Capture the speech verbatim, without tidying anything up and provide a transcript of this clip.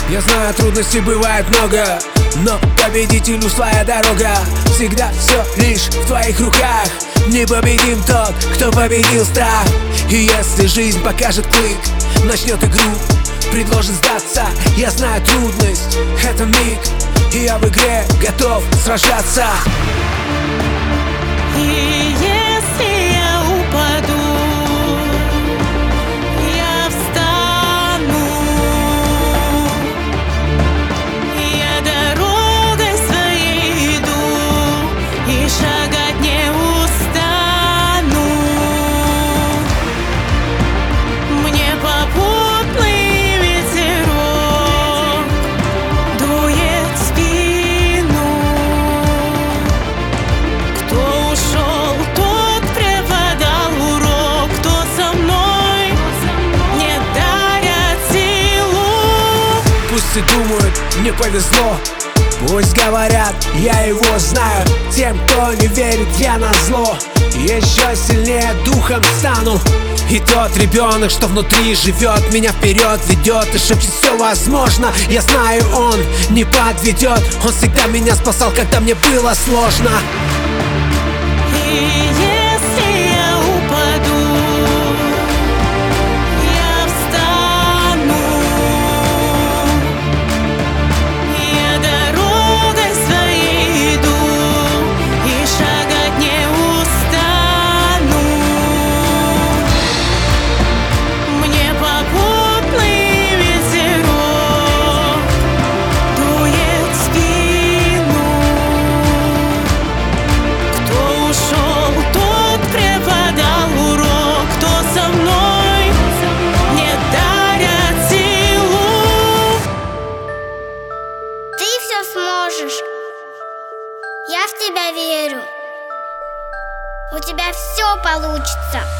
Я знаю, трудностей бывает много, но победителю своя дорога. Всегда все лишь в твоих руках. Непобедим тот, кто победил страх. И если жизнь покажет клык, начнет игру, предложит сдаться. Я знаю, трудность — это миг, и я в игре готов сражаться. И если я упаду, я встану. Я дорогой своей иду и шагать не устану. Мне попутный ветерок дует в спину. Кто ушел, тот преподал урок. Кто со мной, не дарят силу. Пусть и думают, мне повезло, пусть говорят, я его знаю. Тем, кто не верит, я назло еще сильнее духом стану. И тот ребенок, что внутри живет, меня вперед ведет и шепчет: все возможно. Я знаю, он не подведет. Он всегда меня спасал, когда мне было сложно. И если я упаду, я встану. Я дорогой своей иду и шагать не устану. Мне попутный ветерок дует в спину. Кто ушел, тот преподал урок. Кто со мной, не дарят силу. Ты все сможешь. Я в тебя верю. У тебя все получится.